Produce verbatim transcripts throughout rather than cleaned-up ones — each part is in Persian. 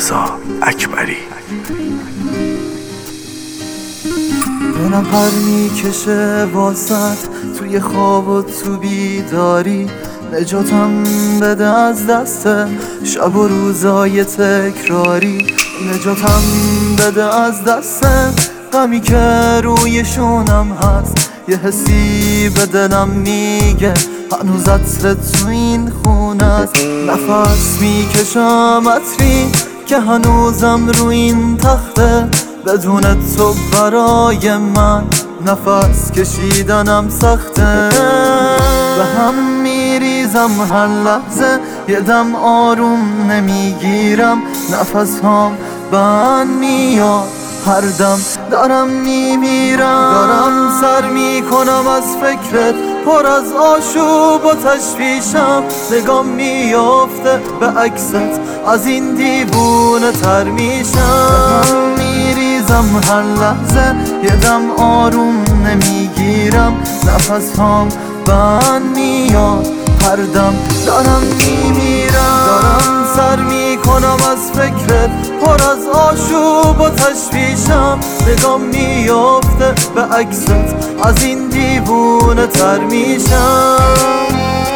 رضا اکبری. دلم پر میکشه واسط توی خواب و تو بیداری، نجاتم بده از دست شب و روزای تکراری، نجاتم بده از دست غمی که روی شونم هست. یه حسی به دلم میگه هنوز عطر تو این خونه است. نفس میکشم عطری که هنوزم رو این تخته، بدون تو برای من نفس کشیدنم سخته. به هم میریزم هر لحظه، یه دم آروم نمیگیرم، نفس هم بند میاد، هر دم دارم میمیرم. دارم سر میکنم از فکرت، پر از آشوب و تشویشم، نگام میافته به عکست، از این دیوونه تر میشم. میریزم هر لحظه، یه دم آروم نمیگیرم، نفس هم بند میاد، هر دم دارم میمیرم. دارم سر میکنم از فکرت، پر از آشوب و تشویشم، نگام میافته به عکست، از این دیوونه تر میشم.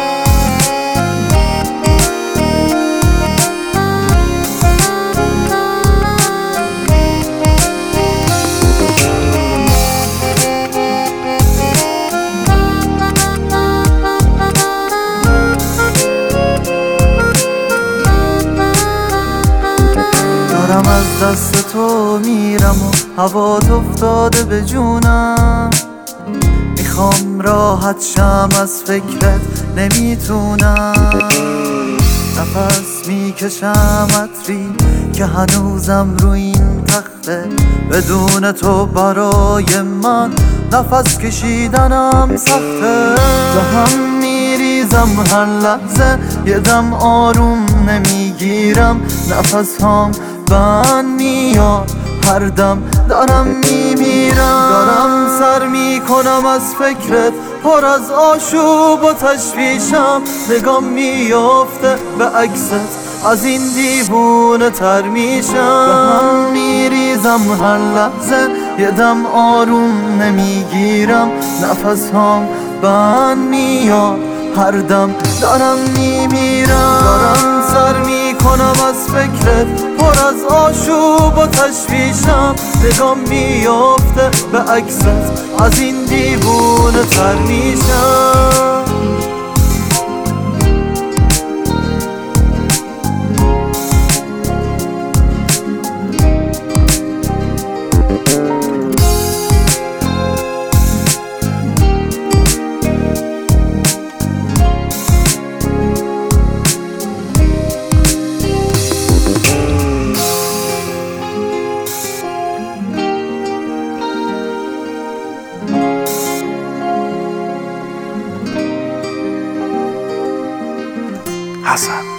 دارم از دست تو میرم و هوات افتاده به جونم، میخوام راحت شم از فکرت نمیتونم. نفس میکشم عطری که هنوزم رو این تخته، بدون تو برای من نفس کشیدنم سخته. به هم میریزم هر لحظه، یه دم آروم نمیگیرم، نفس هم بند میاد، هر دم دارم میمیرم. دارم سر میکنم از فکرت، پر از آشوب و تشویشم، نگام میافته به عکست، از این دیوونه تر میشم. به هم میریزم هر لحظه، یه دم آروم نمیگیرم، نفس هم بند میاد، هر دم دارم میمیرم. دارم سر میکنم از فکرت، پر از آشوب و تشویشم، نگام میافته به عکست، از این دیوونه تر میشم. حسن